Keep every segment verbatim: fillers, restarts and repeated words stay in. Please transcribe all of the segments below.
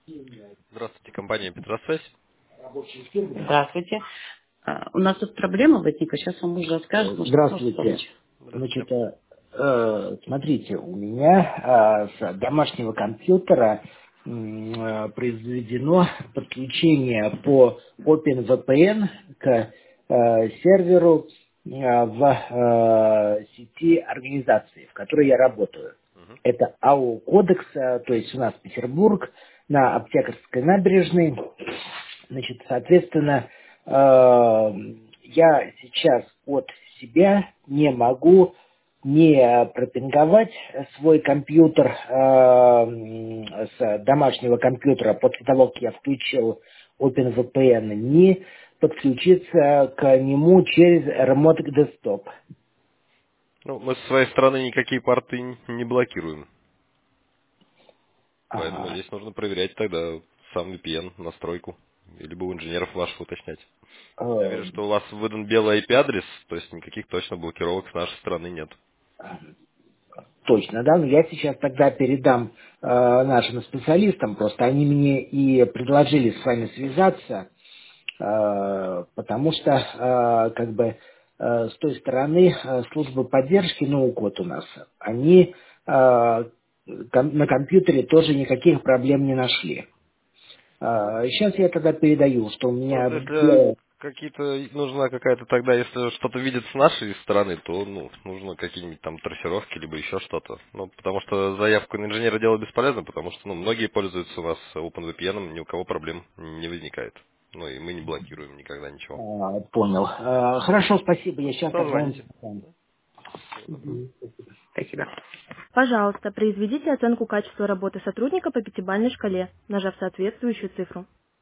Здравствуйте, компания Петросвязь. Здравствуйте. А, У нас тут проблема возникла, сейчас вам муж расскажет. Может, Здравствуйте. помочь. Здравствуйте. Значит, э, э, смотрите, у меня э, с домашнего компьютера м, э, произведено подключение по OpenVPN к э, серверу э, в э, сети организации, в которой я работаю. Мгм. Это АО «Кодекс», э, то есть у нас Петербург, на Аптекарской набережной. Значит, соответственно, э, я сейчас от себя не могу не пропинговать свой компьютер э, м, с домашнего компьютера после того, как я включил OpenVPN, не подключиться к нему через Remote Desktop. Ну, мы со своей стороны никакие порты н- не блокируем. Поэтому Ага. здесь нужно проверять тогда сам V P N, настройку. Либо у инженеров ваших уточнять. Я Э, вижу, что у вас выдан белый I P-адрес, то есть никаких точно блокировок с нашей стороны нет. Точно, да, но я сейчас тогда передам э, нашим специалистам, просто они мне и предложили с вами связаться, э, потому что э, как бы э, с той стороны э, службы поддержки ноу-код у нас, они э, ком- на компьютере тоже никаких проблем не нашли. Э, сейчас я тогда передаю, что у Ну, вот меня если белое. какие-то нужна какая-то тогда, если что-то видит с нашей стороны, то ну, нужно какие-нибудь там трассировки, либо еще что-то. Ну, потому что заявку на инженера делать бесполезно, потому что ну, многие пользуются у вас OpenVPN, ни у кого проблем не возникает. Ну и мы не блокируем никогда ничего. Э, понял. Э, хорошо, спасибо, я сейчас тогда им Созвоните. передам. Всего доброго. Мгм. Спасибо. Пожалуйста, произведите оценку качества работы сотрудника по пятибалльной шкале, нажав соответствующую цифру.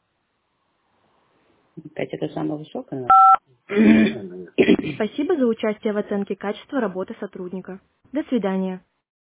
Пять это самое высокое. Спасибо за участие в оценке качества работы сотрудника. До свидания.